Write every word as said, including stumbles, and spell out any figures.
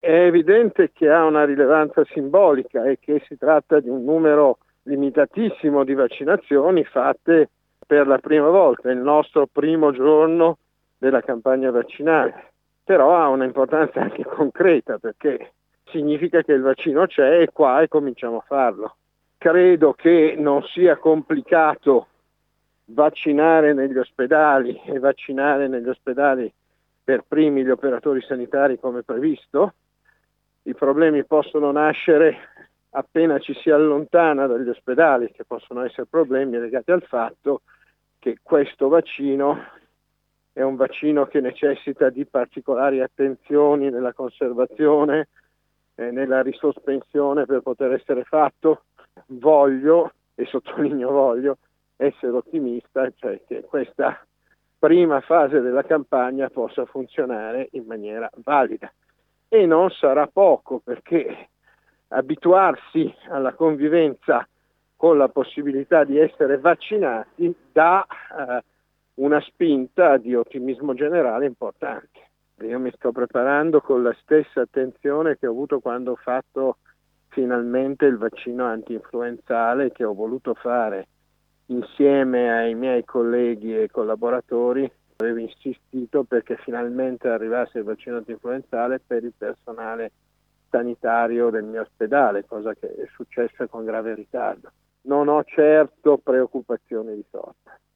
è evidente che ha una rilevanza simbolica e che si tratta di un numero limitatissimo di vaccinazioni fatte per la prima volta, il nostro primo giorno della campagna vaccinale. Però ha un'importanza anche concreta, perché significa che il vaccino c'è e qua e cominciamo a farlo. Credo che non sia complicato vaccinare negli ospedali e vaccinare negli ospedali per primi gli operatori sanitari come previsto. I problemi possono nascere appena ci si allontana dagli ospedali, che possono essere problemi legati al fatto che questo vaccino è un vaccino che necessita di particolari attenzioni nella conservazione e nella risospensione per poter essere fatto. Voglio, e sottolineo voglio, essere ottimista, cioè che questa prima fase della campagna possa funzionare in maniera valida. E non sarà poco, perché abituarsi alla convivenza con la possibilità di essere vaccinati dà eh, una spinta di ottimismo generale importante. Io mi sto preparando con la stessa attenzione che ho avuto quando ho fatto finalmente il vaccino anti-influenzale, che ho voluto fare insieme ai miei colleghi e collaboratori. Avevo insistito perché finalmente arrivasse il vaccino anti-influenzale per il personale sanitario del mio ospedale, cosa che è successa con grave ritardo. Non ho certo preoccupazioni di sorta.